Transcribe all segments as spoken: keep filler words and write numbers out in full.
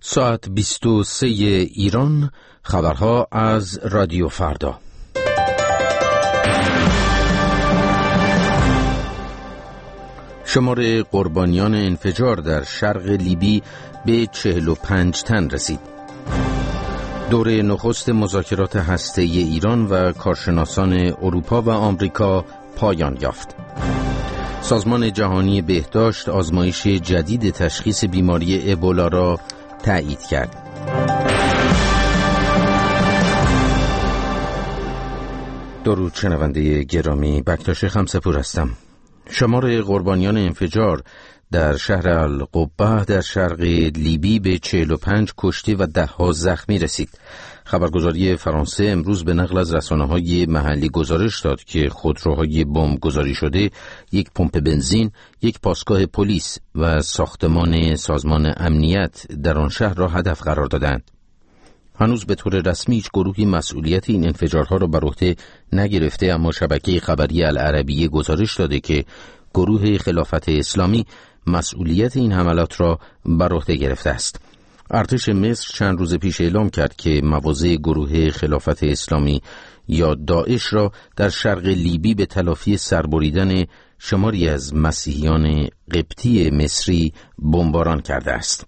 ساعت بیست و سه ایران، خبرها از رادیو فردا. شمار قربانیان انفجار در شرق لیبی به چهل و پنج تن رسید. دوره نخست مذاکرات هسته‌ای ایران و کارشناسان اروپا و آمریکا پایان یافت. سازمان جهانی بهداشت آزمایش جدید تشخیص بیماری ابولا را تایید کرد. درود شنونده گرامی، بکتاش خمسپور هستم. شمار قربانیان انفجار در شهر القبه در شرق لیبی به چهل و پنج کشته و ده ها زخمی رسید. خبرگزاری فرانسه امروز به نقل از رسانه‌های محلی گزارش داد که خودروهای بمب گذاری شده، یک پمپ بنزین، یک پاسگاه پلیس و ساختمان سازمان امنیت در آن شهر را هدف قرار دادند. هنوز به طور رسمی هیچ گروهی مسئولیت این انفجارها را بر عهده نگرفته، اما شبکه خبری العربیه گزارش داده که گروه خلافت اسلامی مسئولیت این حملات را بر عهده گرفته است. ارتش مصر چند روز پیش اعلام کرد که مواضع گروه خلافت اسلامی یا داعش را در شرق لیبی به تلافی سربریدن شماری از مسیحیان قبطی مصری بمباران کرده است.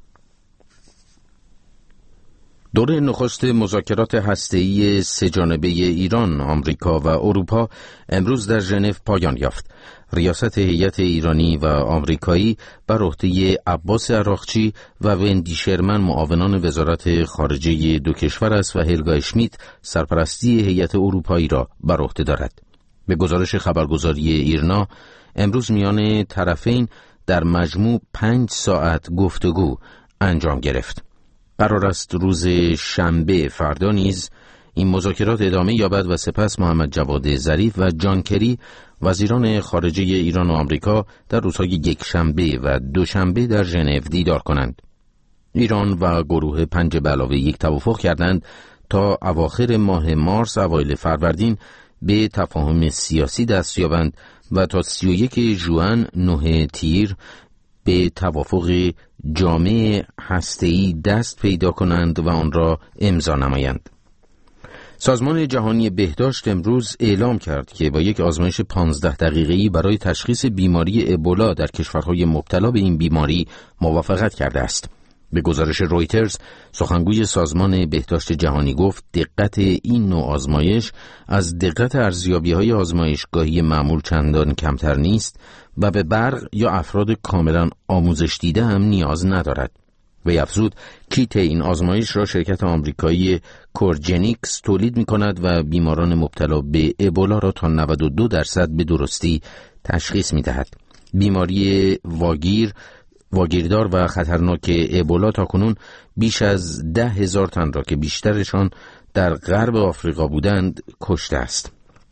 دوره نخست مذاکرات هسته‌ای سه‌جانبه ایران، آمریکا و اروپا امروز در ژنو پایان یافت. ریاست هیئت ایرانی و آمریکایی بر عهده عباس عراقچی و وندی شرمن معاونان وزارت خارجه دو کشور است و هلگا اشمیت سرپرستی هیئت اروپایی را بر عهده دارد. به گزارش خبرگزاری ایرنا امروز میان طرفین در مجموع پنج ساعت گفتگو انجام گرفت. قرار است روز شنبه فردا نیز این مذاکرات ادامه یابد و سپس محمد جواد ظریف و جان کری وزیران خارجه ایران و آمریکا در روزهای یک شنبه و دوشنبه در ژنو دیدار کنند. ایران و گروه پنج به علاوه یک توافق کردند تا اواخر ماه مارس اوایل فروردین به تفاهم سیاسی دست یابند و تا سی و یک ژوئن نه تیر به توافق جامع هسته‌ای دست پیدا کنند و آن را امضا نمایند. سازمان جهانی بهداشت امروز اعلام کرد که با یک آزمایش پانزده دقیقه‌ای برای تشخیص بیماری ابولا در کشورهای مبتلا به این بیماری موافقت کرده است. به گزارش رویترز، سخنگوی سازمان بهداشت جهانی گفت دقت این نوع آزمایش از دقت ارزیابی‌های آزمایشگاهی معمول چندان کمتر نیست و به برق یا افراد کاملا آموزش دیده هم نیاز ندارد. وی افزود کیت این آزمایش را شرکت آمریکایی کورجنیکس تولید می کند و بیماران مبتلا به ابولا را تا نود و دو درصد به درستی تشخیص می دهد. بیماری واگیر واگیردار و خطرناک ابولا تاکنون بیش از ده هزار تن را که بیشترشان در غرب آفریقا بودند کشته است.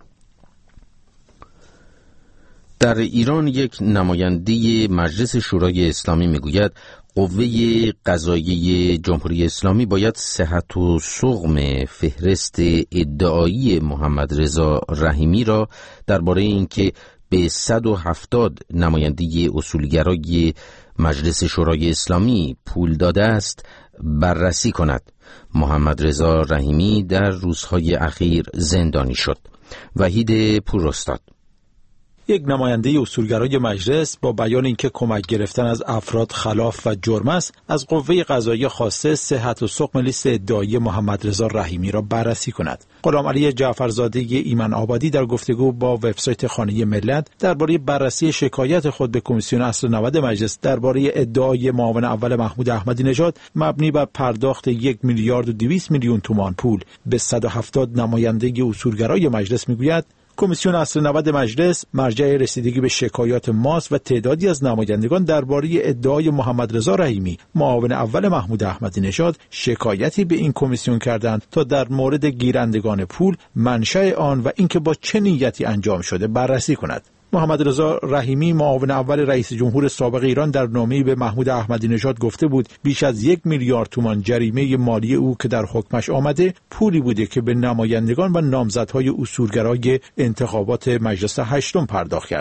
در ایران یک نماینده مجلس شورای اسلامی میگوید قوه قضاییه جمهوری اسلامی باید صحت و سقم فهرست ادعایی محمد رضا رحیمی را درباره اینکه به صد و هفتاد نماینده اصولگرای مجلس شورای اسلامی پول داده است بررسی کند. محمد رضا رحیمی در روزهای اخیر زندانی شد. وحید پوراستاد. یک نماینده اصولگرای مجلس با بیان اینکه کمک گرفتن از افراد خلاف و جرم است، از قوه قضاییه خواسته صحت و سقم لیست ادعایی محمد رضا رحیمی را بررسی کند. غلام علی جعفرزاده ایمن آبادی در گفتگو با وبسایت خانه ملت درباره بررسی شکایت خود به کمیسیون اصل نود مجلس درباره ادعای معاون اول محمود احمدی نژاد مبنی بر پرداخت یک میلیارد و دویست میلیون تومان پول به صد و هفتاد نماینده اصولگرای مجلس میگوید کمیسیون اصل نود مجلس مرجع رسیدگی به شکایات ماست و تعدادی از نمایندگان درباره ادعای محمد رضا رحیمی معاون اول محمود احمدی نژاد شکایتی به این کمیسیون کردند تا در مورد گیرندگان پول، منشأ آن و اینکه با چه نیتی انجام شده بررسی کند. محمد رضا رحیمی معاون اول رئیس جمهور سابق ایران در نامه‌ای به محمود احمدی نژاد گفته بود بیش از یک میلیارد تومان جریمه مالی او که در حکمش آمده پولی بوده که به نمایندگان و نامزدهای اصولگرای انتخابات مجلس هشتم پرداخت کرده است.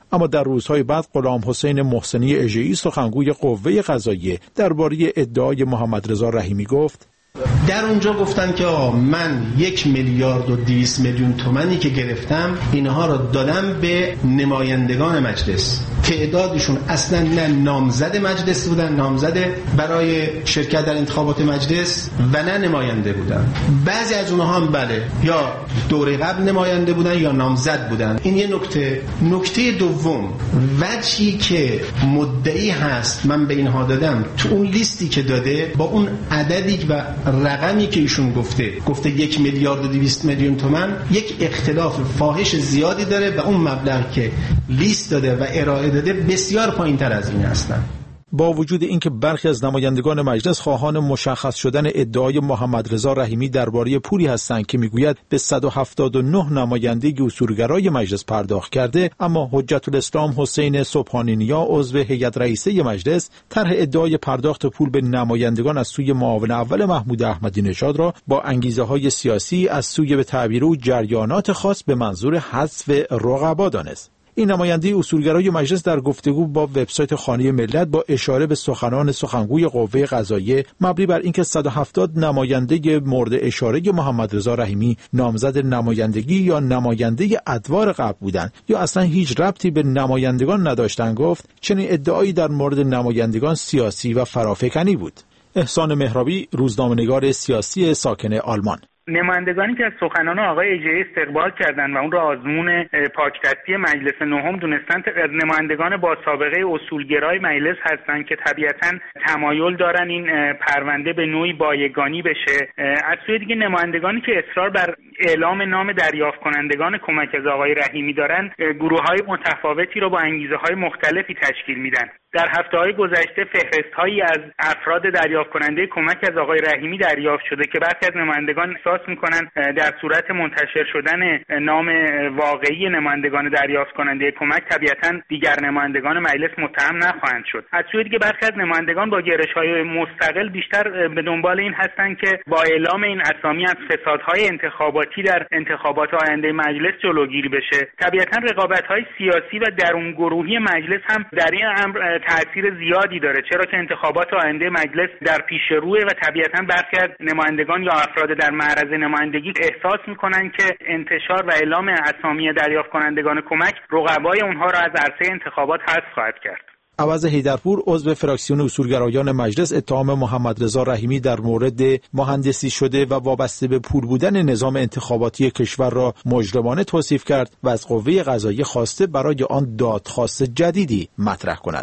اما در روزهای بعد غلام حسین محسنی اژه‌ای سخنگوی قوه قضاییه درباره ادعای محمد رضا رحیمی گفت: در اونجا گفتن که آقا من یک میلیارد و دویست میلیون تومانی که گرفتم اینها رو دادم به نمایندگان مجلس. تعدادشون اصلا نه نامزد مجلس بودن، نامزد برای شرکت در انتخابات مجلس و نه نماینده بودن. بعضی از اونها هم بله یا دوره قبل نماینده بودن یا نامزد بودن. این یه نکته. نکته دوم، وجهی که مدعی هست من به اینها دادم تو اون لیستی که داده با اون عددی و رقمی که ایشون گفته گفته یک میلیارد و دویست میلیون تومان، یک اختلاف فاحش زیادی داره و اون مبلغ که لیست داده و ارائه داده بسیار پایین‌تر از این هستن. با وجود اینکه برخی از نمایندگان مجلس خواهان مشخص شدن ادعای محمد رضا رحیمی درباره پولی هستند که میگوید به صد و هفتاد و نه نمایندگی اصولگرای مجلس پرداخت کرده، اما حجت الاسلام حسین سبحانی نیا عضو هیئت رئیسه مجلس طرح ادعای پرداخت پول به نمایندگان از سوی معاون اول محمود احمدی نژاد را با انگیزه‌های سیاسی از سوی به تعبیر او جریانات خاص به منظور حذف رقبا دانست. این نماینده اصولگرای مجلس در گفتگو با وبسایت خانه ملت با اشاره به سخنان سخنگوی قوه قضاییه مبنی بر اینکه صد و هفتاد نماینده مورد اشاره محمد رضا رحیمی نامزد نمایندگی یا نماینده ادوار قبل بودند یا اصلا هیچ ربطی به نمایندگان نداشتند، گفت چنین ادعایی در مورد نمایندگان سیاسی و فرافکنی بود. احسان مهرابی، روزنامه‌نگار سیاسی ساکن آلمان: نمایندگانی که از سخنان آقای اژه‌ای استقبال کردند و اون را آزمون پاکدستی مجلس نهم دونستند، از نمایندگان با سابقه اصولگرای مجلس هستند که طبیعتاً تمایل دارن این پرونده به نوعی بایگانی بشه. از سوی دیگه نمایندگانی که اصرار بر اعلام نام دریافت کنندگان کمک از آقای رحیمی دارن، گروه‌های متفاوتی را با انگیزه‌های مختلفی تشکیل میدن. در هفته‌های گذشته فهرست‌هایی از افراد دریافت کننده کمک از آقای رحیمی دریافت شده که برخی از نمایندگان احساس می‌کنند در صورت منتشر شدن نام واقعی نمایندگان دریافت کننده کمک طبیعتاً دیگر نمایندگان مجلس متهم نخواهند شد. از سوی دیگه برخی از نمایندگان با گرایش‌های مستقل بیشتر به دنبال این هستند که با اعلام این اسامی از فسادهای انتخاباتی در انتخابات آینده مجلس جلوگیری بشه. طبیعتاً رقابت‌های سیاسی و درونگروهی مجلس هم در این امر تأثیر زیادی داره، چرا که انتخابات آینده مجلس در پیش روه و طبیعتاً برخی از نمایندگان یا افراد در معرض نمایندگی احساس میکنن که انتشار و اعلام اسامی دریافت کنندگان کمک رقبای اونها را از عرصه انتخابات حذف خواهد کرد. عوض حیدرپور، عضو فراکسیون اصولگرایان مجلس، اتهام محمد رضا رحیمی در مورد مهندسی شده و وابسته به پول بودن نظام انتخاباتی کشور را مجرمانه توصیف کرد و از قوه قضاییه خواسته برای آن دادخواست جدیدی مطرح کند.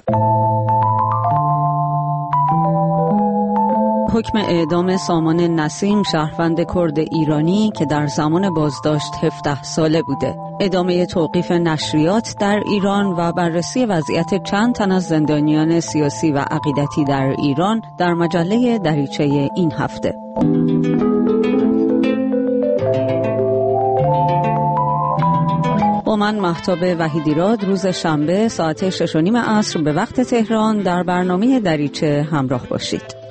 حکم اعدام سامان نسیم، شهروند کرد ایرانی که در زمان بازداشت هفده ساله بوده. ادامه توقیف نشریات در ایران و بررسی وضعیت چند تن از زندانیان سیاسی و عقیدتی در ایران در مجله دریچه این هفته. با من مهتاب وحیدیراد روز شنبه ساعت شش و نیم عصر به وقت تهران در برنامه دریچه همراه باشید.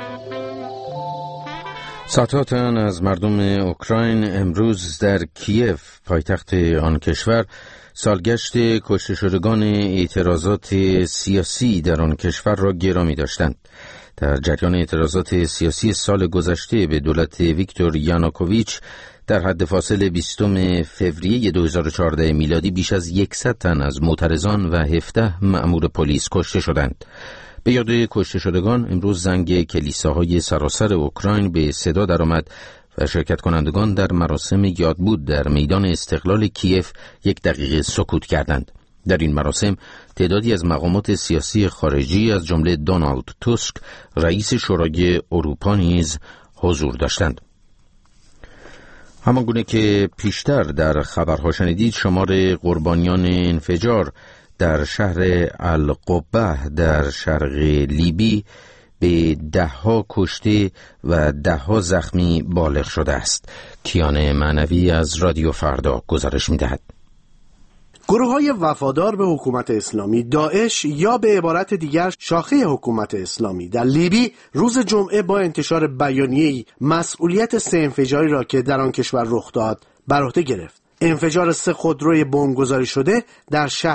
ساعات از مردم اوکراین امروز در کیف پایتخت آن کشور سالگشت کشته شدگان اعتراضات سیاسی در آن کشور را گرامی داشتند. در جریان اعتراضات سیاسی سال گذشته به دولت ویکتور یانوکوویچ در حد فاصل بیستم فوریه دو هزار و چهارده میلادی بیش از صد تن از معترضان و هفده مأمور پلیس کشته شدند. به یاد کشته شدگان امروز زنگ کلیساهای سراسر اوکراین به صدا درآمد و شرکت کنندگان در مراسم یادبود در میدان استقلال کیف یک دقیقه سکوت کردند. در این مراسم تعدادی از مقامات سیاسی خارجی از جمله دونالد توسک رئیس شورای اروپا نیز حضور داشتند. همانگونه که پیشتر در خبرها شنیدید، شمار قربانیان انفجار در شهر القبه در شرق لیبی به ده ها کشته و ده ها زخمی بالغ شده است. کیان معنوی از رادیو فردا گزارش می‌دهد. گروه‌های وفادار به حکومت اسلامی داعش یا به عبارت دیگر شاخه حکومت اسلامی در لیبی روز جمعه با انتشار بیانیه‌ای مسئولیت سه انفجاری را که در آن کشور رخ داد بر عهده گرفت. انفجار سه خودروی بمبگذاری شده در شهر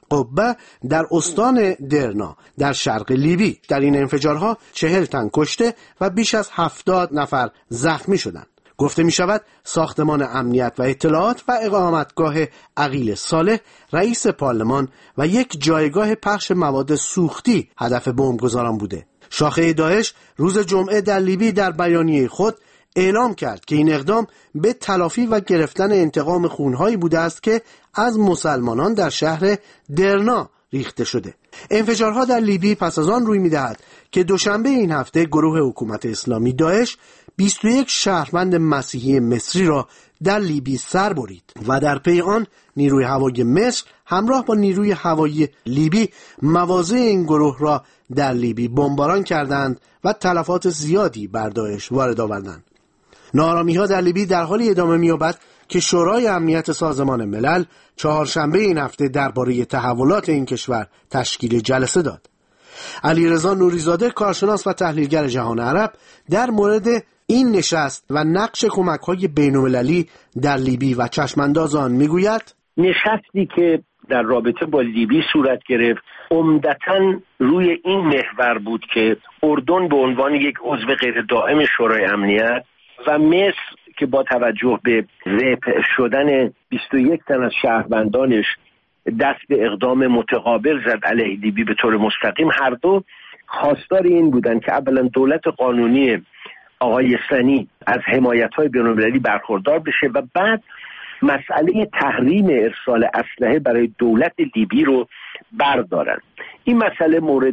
القبه در استان درنا در شرق لیبی. در این انفجارها چهل تن کشته و بیش از هفتاد نفر زخمی شدند. گفته می شود ساختمان امنیت و اطلاعات و اقامتگاه عقیل صالح، رئیس پارلمان و یک جایگاه پخش مواد سوختی هدف بمبگذاران بوده. شاخه داعش روز جمعه در لیبی در بیانیه خود اعلام کرد که این اقدام به تلافی و گرفتن انتقام خونهایی بوده است که از مسلمانان در شهر درنا ریخته شده. انفجارها در لیبی پس از آن روی می‌دهد که دوشنبه این هفته گروه حکومت اسلامی داعش بیست و یک شهروند مسیحی مصری را در لیبی سر برید و در پی آن نیروی هوایی مصر همراه با نیروی هوایی لیبی مواضع این گروه را در لیبی بمباران کردند و تلفات زیادی بر داعش وارد آوردند. ناآرامی‌ها در لیبی در حالی ادامه می‌یابد که شورای امنیت سازمان ملل چهارشنبه این هفته درباره تحولات این کشور تشکیل جلسه داد. علیرضا نوریزاده، کارشناس و تحلیلگر جهان عرب، در مورد این نشست و نقش کمک‌های بین‌المللی در لیبی و چشم‌انداز آن می‌گوید: نشستی که در رابطه با لیبی صورت گرفت عمدتاً روی این محور بود که اردن به عنوان یک عضو غیر دائم شورای امنیت و مصر که با توجه به رفع شدن بیست و یک تن از شهروندانش دست به اقدام متقابل زد علیه لیبی به طور مستقیم، هر دو خواستار این بودن که اولا دولت قانونی آقای سنی از حمایت‌های بین‌المللی برخوردار بشه و بعد مسئله تحریم ارسال اسلحه برای دولت لیبی رو بردارن. این مسئله مورد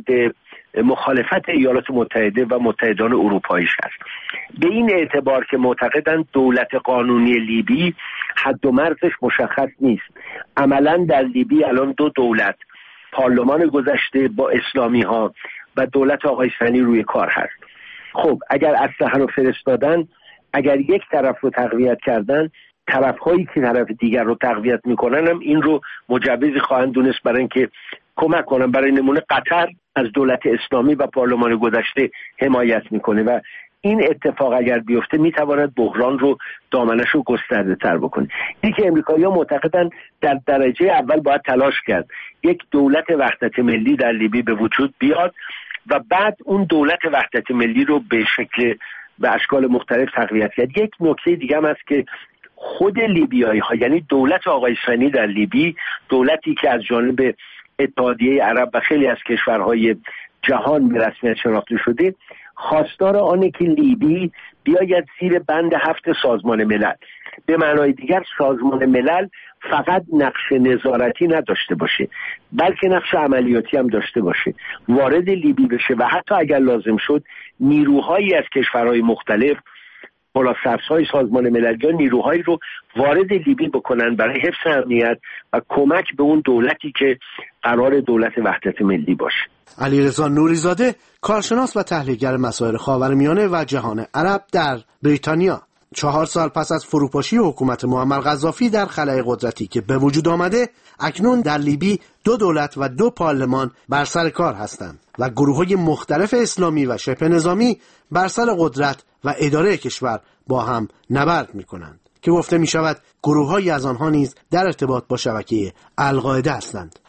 مخالفت ایالات متحده و متحدان اروپاییش هست، به این اعتبار که معتقدند دولت قانونی لیبی حد و مرزش مشخص نیست. عملاً در لیبی الان دو دولت، پارلمان گذشته با اسلامی ها و دولت آقای سنی روی کار هست. خب اگر اسلحه رو فرستادن، اگر یک طرف رو تقویت کردن، طرف‌هایی که طرف دیگر رو تقویت میکنن هم این رو مجوزی خواهند دونست برای اینکه کمک کنن. برای نمونه قطر از دولت اسلامی و پارلمان گذشته حمایت میکنه و این اتفاق اگر بیفته میتواند بحران رو دامنش رو گسترده تر بکنه. این که امریکایی‌ها معتقدن در درجه اول باید تلاش کرد یک دولت وحدت ملی در لیبی به وجود بیاد و بعد اون دولت وحدت ملی رو به شکل و اشکال مختلف تقویت کرد. یک نکته دیگه هم هست که خود لیبیایی ها، یعنی دولت آقای سنی در لیبی، دولتی که از جانب اتحادیه عرب و خیلی از کشورهای جهان به رسمیت شناخته شده، خواستار آنه که لیبی بیاید زیر بند هفت سازمان ملل. به معنای دیگر سازمان ملل فقط نقش نظارتی نداشته باشه، بلکه نقش عملیاتی هم داشته باشه، وارد لیبی بشه و حتی اگر لازم شد نیروهایی از کشورهای مختلف، پلاسرس‌های سازمان ملل یا نیروهایی رو وارد لیبی بکنن برای حفظ امنیت و کمک به اون دولتی که قرار دولت وحدت ملی باشه. علیرضا نوریزاده، کارشناس و تحلیلگر مسائل خاورمیانه و جهان عرب در بریتانیا. چهار سال پس از فروپاشی حکومت معمر قذافی در خلأ قدرتی که به وجود آمده، اکنون در لیبی دو دولت و دو پارلمان بر سر کار هستند و گروه‌های مختلف اسلامی و شبه نظامی بر سر قدرت و اداره کشور با هم نبرد می‌کنند که گفته می‌شود گروه‌هایی از آنها نیز در ارتباط با شبکه القاعده هستند.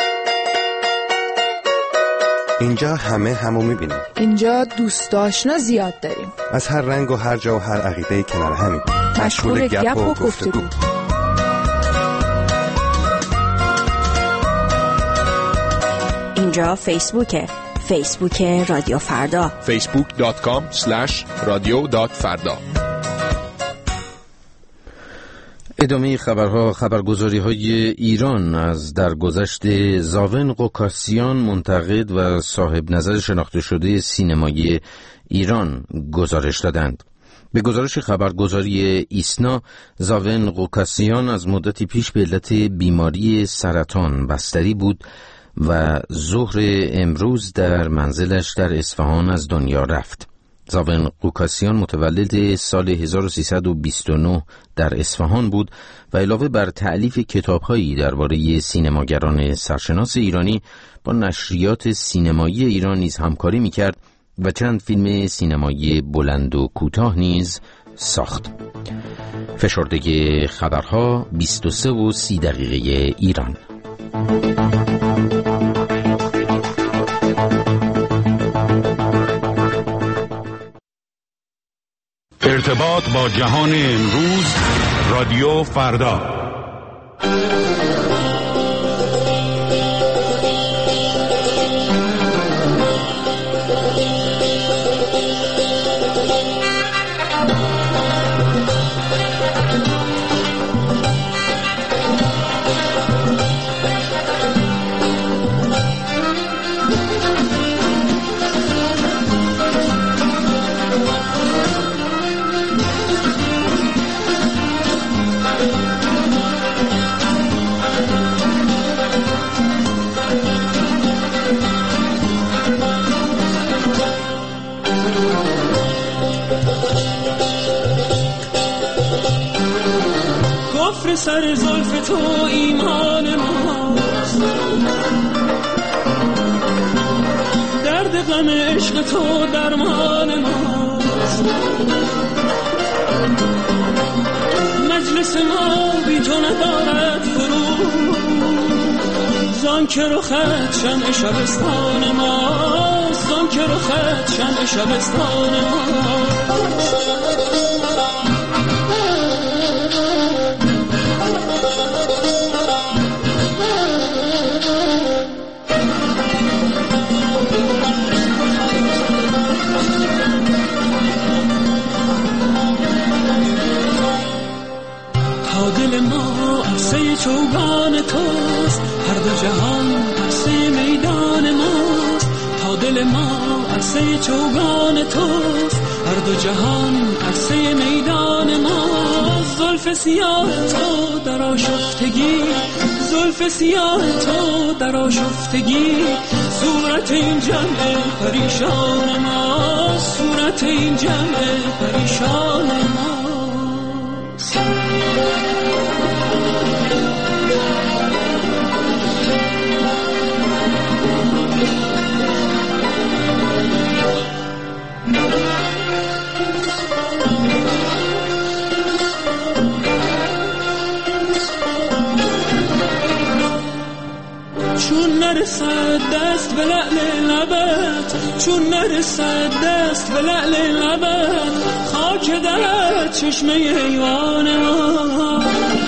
اینجا همه همو می‌بینیم. اینجا دوست آشنا زیاد داریم. از هر رنگ و هر جا و هر عقیده‌ای کنار همیم. مشغول گپ و گفتگو. اینجا فیسبوکه. فیسبوک رادیو فردا. فیسبوک دات کام اسلش رادیو دات فردا. ادامه خبرها، خبرگزاری های ایران از درگذشت زاون قوکاسیان، منتقد و صاحب نظر شناخته شده سینمایی ایران گزارش دادند. به گزارش خبرگزاری ایسنا، زاون قوکاسیان از مدتی پیش به علت بیماری سرطان بستری بود و ظهر امروز در منزلش در اصفهان از دنیا رفت. زاون قوکاسیان متولد سال هزار و سیصد و بیست و نه در اصفهان بود و علاوه بر تألیف کتاب‌هایی درباره سینماگران سرشناس ایرانی با نشریات سینمایی ایران نیز همکاری می‌کرد و چند فیلم سینمایی بلند و کوتاه نیز ساخت. فشرده خبرها بیست و سه و سی دقیقه ایران. ارتباط با جهان امروز، رادیو فردا. سر زلف تو ایمان ماست، درد غم عشق تو درمان ماست. مجلس ما بی تو ندارد فرو، زان که رو خط شمع شبستان ماست، زان که رو خط شمع شبستان ماست. دل ما عرصه چوگان توست، هر دو جهان عرصه میدان ماست. تا دل ما عرصه چوگان توست، هر دو جهان عرصه میدان ماست. زلف سیاه تو در آشفتگی، زلف سیاه تو در آشفتگی، صورت این جمع پریشان ماست، صورت این جمع پریشان ماست. چون نرسد دست به لعل لبت، چون نرسد دست به لعل لبت، خاک در چشمه حیوان ما.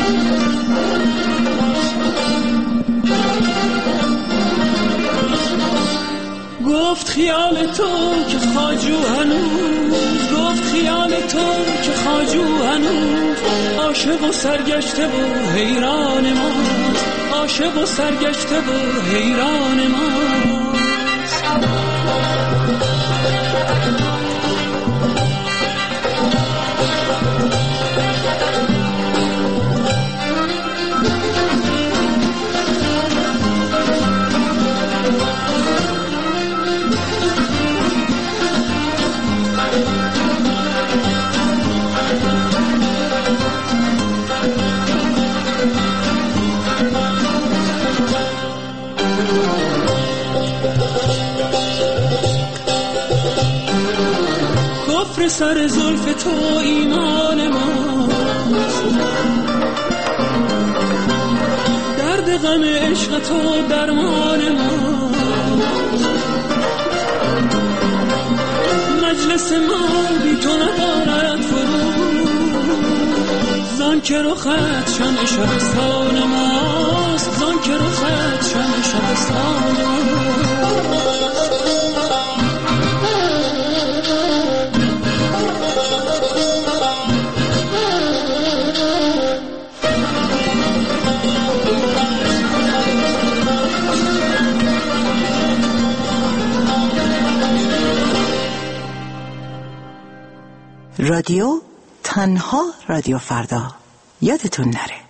گفت خیال تو که خواجو هنوز، گفت خیال تو که خواجو هنوز، عاشق و سرگشته و حیران ماست، عاشق و سرگشته و حیران ماست. کفر سر زلف تو ایمان ماست، درد غم عشق تو درمان ماست. مجلس ما بی تو ندارد فرو، زان که رو خط شمع شبستان ماست، زان که رو خط شمع شبستان ماست. رادیو تنها رادیو فردا، یادتون نره.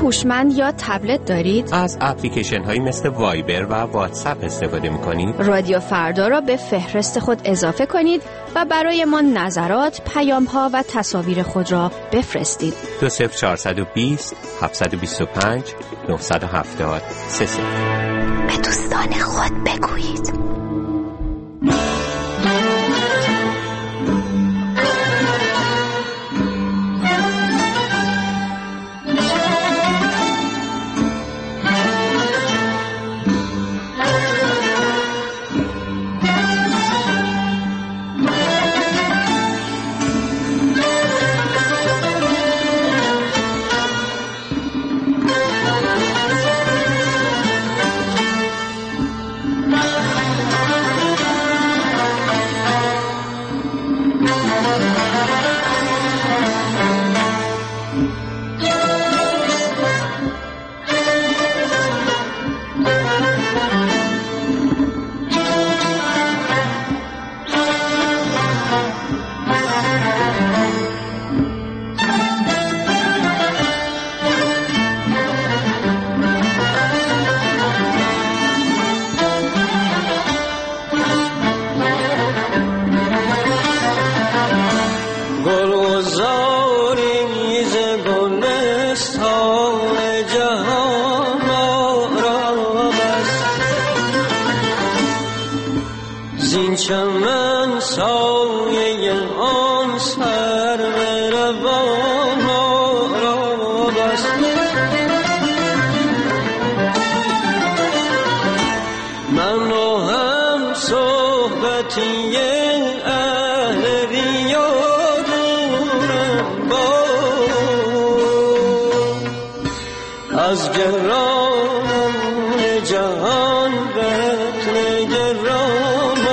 هوشمند یا تبلت دارید؟ از اپلیکیشن هایی مثل وایبر و واتساپ استفاده میکنید؟ رادیو فردا را به فهرست خود اضافه کنید و برای ما نظرات، پیام ها و تصاویر خود را بفرستید. دو صفر چهارصد و بیست هفتصد و بیست و پنج نهصد و هفتاد سه صفر. به دوستان خود بگویید. چمن سایه آن سر روان را بست. من و هم صحبتی اهل ریا دورم با از گران جهان رتن گران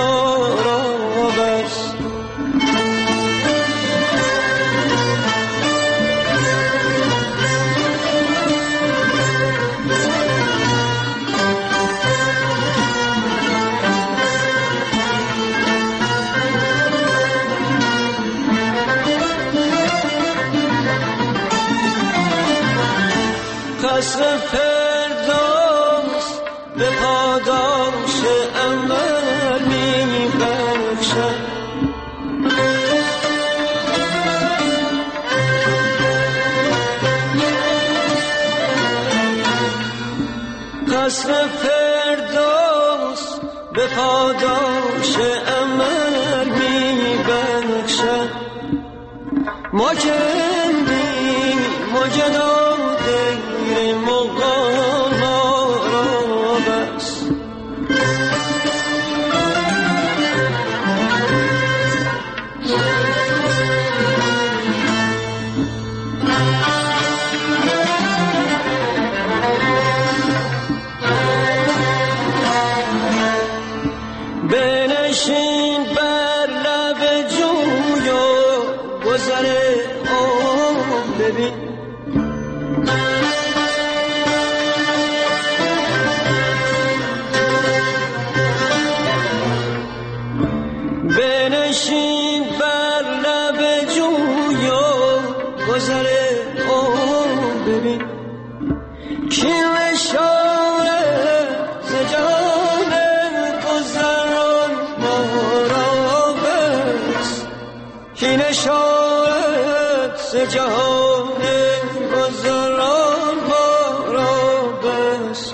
قصر فردوس به پاداش عمل می بخشد. قصر فردوس به پاداش عمل می بخشد. ما کندیم ما جدا دیر مقام را بس. بنشین بر لب جوی و گذر آب ببین. بنشین بر لب جوی و گذر آب ببین. کین اشاره ز جهان گذران ما را بس. کین اشاره ز جهان گذران ما را بس.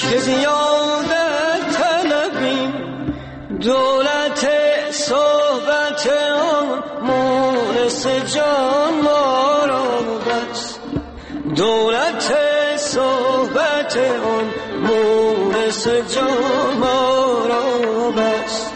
که زیادت طلبیم، دولت صحبت آن مونس جان ما را بس، دولت صحبت آن مونس جان ما را بس.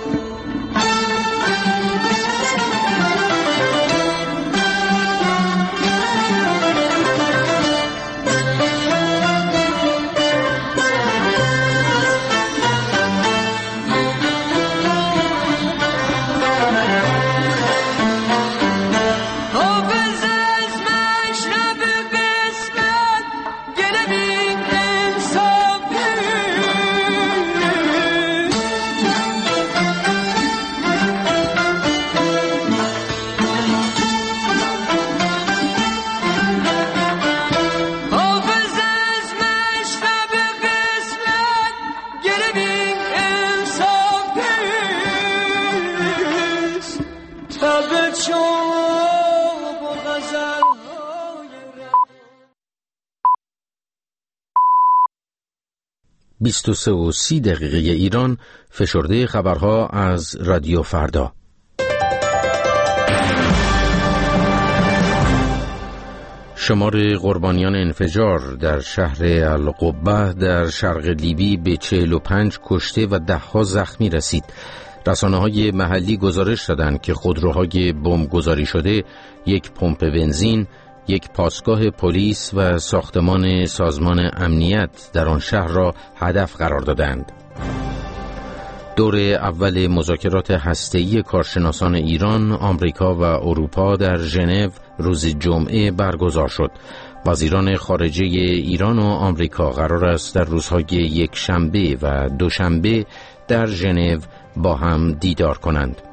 بیست و سه و سی دقیقه ایران، فشرده خبرها از رادیو فردا. شمار قربانیان انفجار در شهر القبه در شرق لیبی به چهل و پنج کشته و ده ها زخمی رسید. رسانه‌های محلی گزارش دادند که خودروهای بمبگذاری شده، یک پمپ بنزین، یک پاسگاه پلیس و ساختمان سازمان امنیت در آن شهر را هدف قرار دادند. دور اول مذاکرات هسته‌ای کارشناسان ایران، آمریکا و اروپا در ژنو روز جمعه برگزار شد. وزیران خارجه ایران و آمریکا قرار است در روزهای یک شنبه و دوشنبه در ژنو با هم دیدار کنند.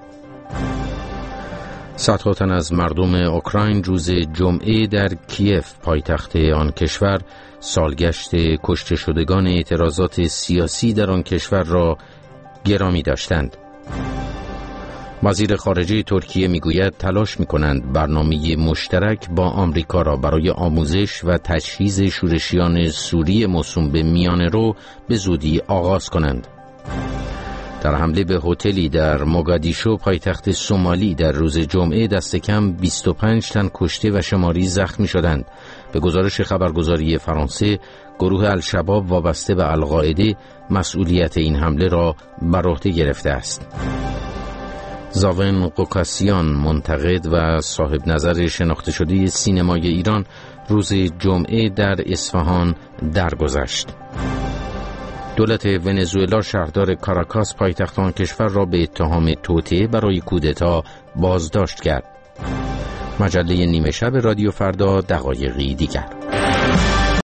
صدها تن از مردم اوکراین روز جمعه در کیف پایتخت آن کشور سالگشت کشته شدگان اعتراضات سیاسی در آن کشور را گرامی داشتند. وزیر خارجه ترکیه میگوید تلاش می‌کنند برنامه مشترک با آمریکا را برای آموزش و تجهیز شورشیان سوری موسوم به میانه‌رو به زودی آغاز کنند. در حمله به هتلی در موگادیشو پایتخت سومالی در روز جمعه دست کم بیست و پنج تن کشته و شماری زخمی شدند. به گزارش خبرگزاری فرانسه، گروه الشباب وابسته به القاعده مسئولیت این حمله را بر عهده گرفته است. زاون قوکاسیان، منتقد و صاحب نظر شناخته شده سینمای ایران، روز جمعه در اصفهان درگذشت. دولت ونزوئلا شهردار کاراکاس پایتخت آن کشور را به اتهام توطئه برای کودتا بازداشت کرد. مجله نیمه شب رادیو فردا دقایقی دیگر.